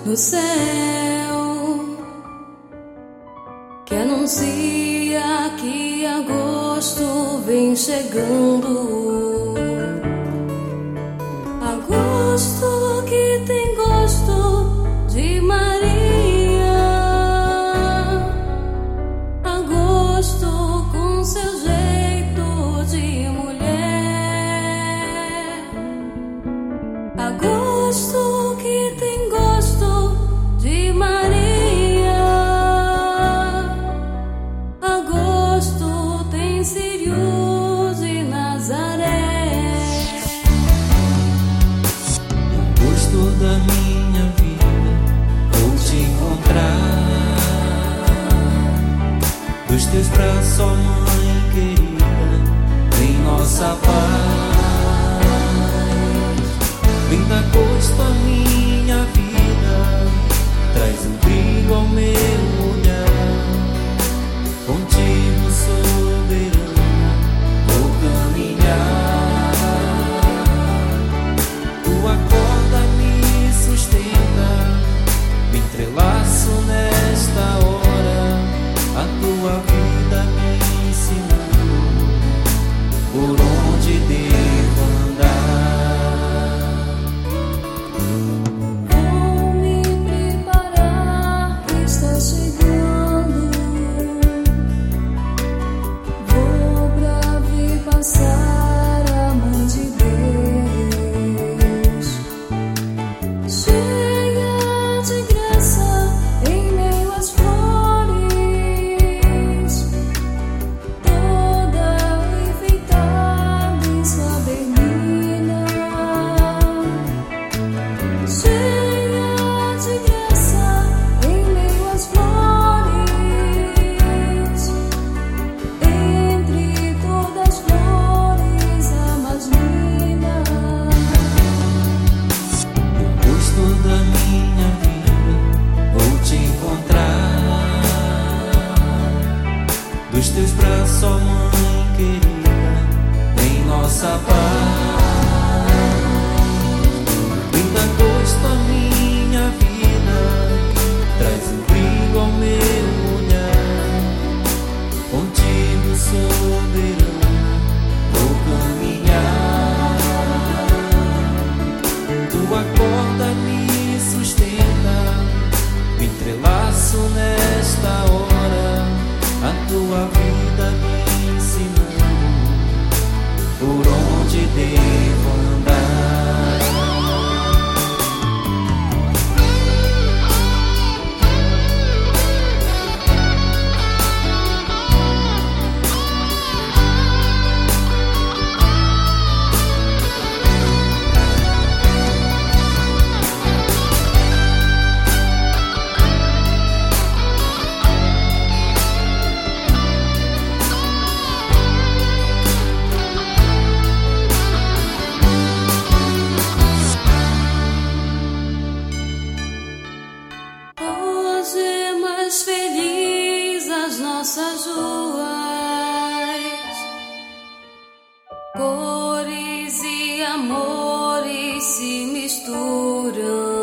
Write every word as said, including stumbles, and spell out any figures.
no céu que anuncia que agosto vem chegando. Agosto que tem gosto de Maria, agosto com seu jeito de mulher, agosto que tem gosto de Maria, agosto tem Sírios e Nazaré. No gosto da minha vida vou te encontrar, dos teus braços, ó mãe querida, vem nossa paz. Vem dar gosto à minha vida, traz um brilho ao meu olhar. Contigo, soberana, vou caminhar. Tua corda me sustenta, me entrelaço nesta hora. A tua vida me ensinando por onde devo andar. Vou me preparar, está chegando. Vou pra ver passar a mãe de Deus, cheia de graça em meio às flores, toda enfeitada em sua berlina, cheia de graça em meio às flores, entre todas as flores a mais linda. No gosto da minha vida vou te encontrar, dos teus braços, ó mãe querida, vem nossa paz. Vem dar gosto à minha vida, traz um brilho ao meu olhar. Contigo, soberana, vou caminhar. Tua corda me sustenta, me entrelaço nesta hora. A tua vida me ensinando por onde devo andar. Hoje é mais feliz as nossas ruas, cores e amores se misturam.